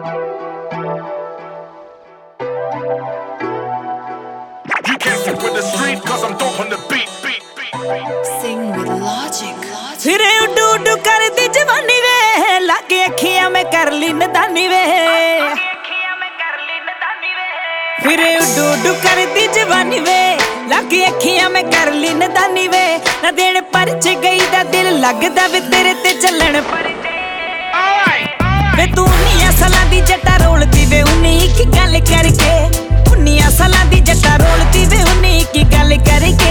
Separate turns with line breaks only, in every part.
You can't fuck with the street cause I'm dope on the beat.
Sing with logic.
फिरे उडू उडू करदी जवानी वे लागे अखियां में कर ली नदानी वे फिरे उडू उडू करदी जवानी वे लागे अखियां में कर ली नदानी वे ना देण परच गई दा दिल लगदा वे तेरे ते चलण पर वे तू उन्नियां सालां दी जट्टा रोलदी वे उन्नी की गल करके उन्नियां सालां दी जट्टा रोलदी वे उन्नी की गल करके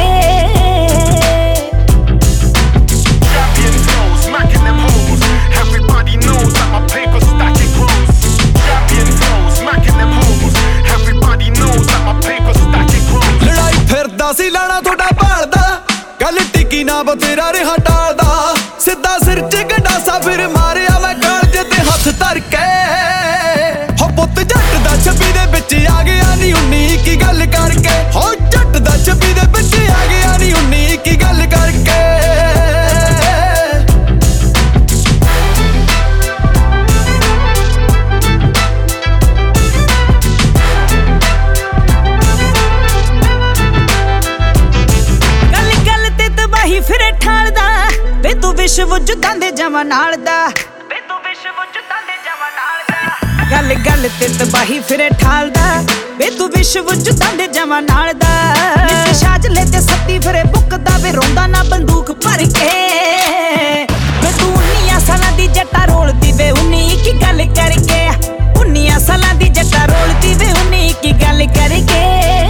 Smacking them hoes. Everybody knows that my paper's stacking close. Champion flow, smacking them hoes. Everybody knows that my paper's stacking close.
ਲੜਾਈ ਫਿਰਦਾ ਸੀ ਲਾਣਾ ਤੁਹਾਡਾ ਭਾਲਦਾ ਗੱਲ ਟਿੱਕੀ ਨਾ ਬਤੇਰਾ ਰਿਹਾ ਟਾਲਦਾ ਸਿੱਧਾ ਸਿਰ 'ਚ ਗੰਡਾਸਾ ਫਿਰ ਮਾਰਿਆ ਮੈਂ ਕਾਲਜ ਤੇ ਹੱਥ ਧਰ ਕੇ ਹੋ ਪੁੱਤ ਜੱਟ ਦਾ ਛੱਬੀ ਦੇ ਵਿੱਚ ਆ ਗਿਆ ਨੀ ਉਨੀ ਕੀ ਗੱਲ ਕਰਕੇ ਹੋ ਜੱਟ ਦਾ ਛੱਬੀ ਦੇ ਵਿੱਚ ਆ ਗਿਆ ਨੀ ਉਨੀ ਕੀ ਗੱਲ ਕਰਕੇ
फिरे ठालदा वे तू विश्व जुद्धां दे जवां नाल दा वे तू विश्व जुद्धां दे जवां नाल दा गल गल ते तबाही फिरे ठालदा वे तू विश्व जुद्धां दे जवां नाल दा नित शाजले ते सत्ती फिरे बुकदा वे रोंदा ना बंदूक भर के वे तू उन्नियां सालां दी जट्टा रोलदी वे उन्नी की गल करके उन्नियां सालां दी जट्टा रोलदी वे उन्नी की गल करके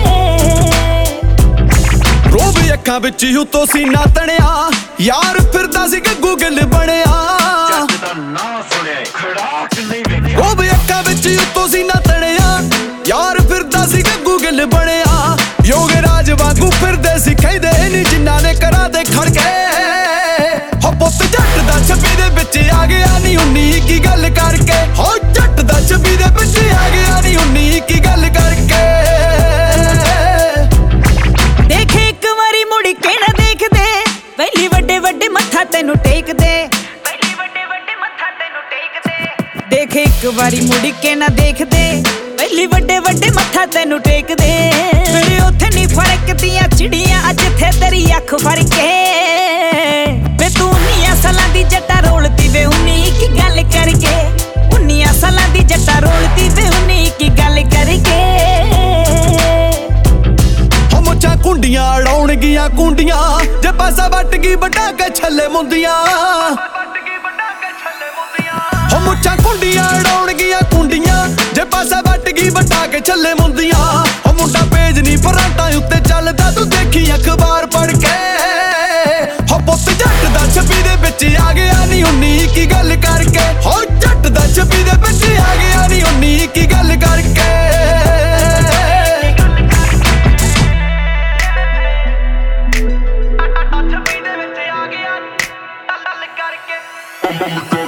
ਰੋਬ ਅੱਖਾਂ ਵਿੱਚ ਉਤੋਂ ਸੀਨਾ ਤਣਿਆ ਯਾਰ ਫਿਰਦਾ ਸੀ ਗੱਗੂ ਗਿੱਲ ਬਣਿਆ
ਜੱਟ ਦਾ ਨਾਂ ਸੁਣਿਆ ਖੜਾਕ ਨਹੀਂ ਵੇਖਿਆ
ਰੋਬ ਅੱਖਾਂ ਵਿੱਚ ਉਤੋਂ ਸੀਨਾ ਤਣਿਆ ਯਾਰ ਫਿਰਦਾ ਸੀ ਗੱਗੂ ਗਿੱਲ ਬਣਿਆ ਯੋਗਰਾਜ ਵਾਂਗੂ ਫਿਰਦੇ ਸੀ ਕਹਿੰਦੇ ਨਹੀਂ ਜਿਨ੍ਹਾਂ ਨੇ ਕਰਾ ਦੇ ਖੜ ਕੇ ਹੋ ਪੁੱਤ ਜੱਟ ਦਾ ਛੱਬੀ ਦੇ ਵਿੱਚ ਆ ਗਿਆ ਨੀ ਉਨੀ ਕੀ ਗੱਲ ਕਰਕੇ ਹੋ ਜੱਟ ਦਾ ਛੱਬੀ ਦੇ ਵਿੱਚ ਆ ਗਿਆ ਨੀ ਉਨੀ ਕੀ ਗੱਲ ਕਰਕੇ
ਪਹਿਲੀ ਵੱਡੇ ਵੱਡੇ ਮੱਥਾ ਤੈਨੂੰ ਟੇਕਦੇ ਪਹਿਲੀ ਵੱਡੇ ਵੱਡੇ ਮੱਥਾ ਤੈਨੂੰ ਟੇਕਦੇ ਦੇਖ ਇੱਕ ਵਾਰੀ ਮੁੜ ਕੇ ਨਾ ਦੇਖਦੇ ਪਹਿਲੀ ਵੱਡੇ ਵੱਡੇ ਮੱਥਾ ਤੈਨੂੰ ਟੇਕਦੇ ਮੇਰੇ ਉੱਥੇ ਨਹੀਂ ਫਰਕਦੀਆਂ ਚਿੜੀਆਂ ਅੱਜ ਥੇ ਤੇਰੀ ਅੱਖ ਫਰਕੇ ਵੇ ਤੂੰ ਉन्नियां ਸਾਲਾਂ ਦੀ ਜੱਟਾ ਰੋਲਦੀ ਵੇ ਉन्नी ਕੀ ਗੱਲ ਕਰਕੇ उन्नियां ਸਾਲਾਂ ਦੀ ਜੱਟਾ ਰੋਲਦੀ ਵੇ उन्नी ਕੀ ਗੱਲ ਕਰਕੇ
ਮੁੱਛਾਂ ਕੁੰਡੀਆਂ ਅੜਾਉਣਗੀਆਂ ਕੁੰਡੀਆਂ ਜੇ ਪਾਸਾ ਵੱਟ ਗਈ ਵੱਡਾ ਕੇ ਛੱਲੇ ਮੁੰਦੀਆਂ ਹੋ ਮੁੱਛਾਂ ਕੁੰਡੀਆਂ ਅੜਾਉਣਗੀਆਂ ਕੁੰਡੀਆਂ ਜੇ ਪਾਸਾ ਵੱਟ ਗਈ ਵੱਡਾ ਕੇ ਛੱਲੇ ਮੁੰਦੀਆਂ ਹੋ ਮੁੰਡਾ ਪੇਜ ਨਹੀਂ ਪਰਾਂਟਾਂ ਉੱਤੇ ਚੱਲਦਾ ਤੂੰ ਦੇਖੀ ਅਖਬਾਰ ਪੜ੍ਹ ਕੇ ਹੋ ਪੁੱਤ ਜੱਟ ਦਾ ਛੱਬੀ ਦੇ ਵਿੱਚ ਆ ਗਿਆ ਨੀ ਉਨੀ ਕੀ ਗੱਲ ਕਰਕੇ ਹੋ ਜੱਟ ਦਾ ਛੱਬੀ ਦੇ ਵਿੱਚ ਆ ਗਿਆ ਨੀ ਉਨੀ ਕੀ ਗੱਲ ਕਰਕੇ
I'm on the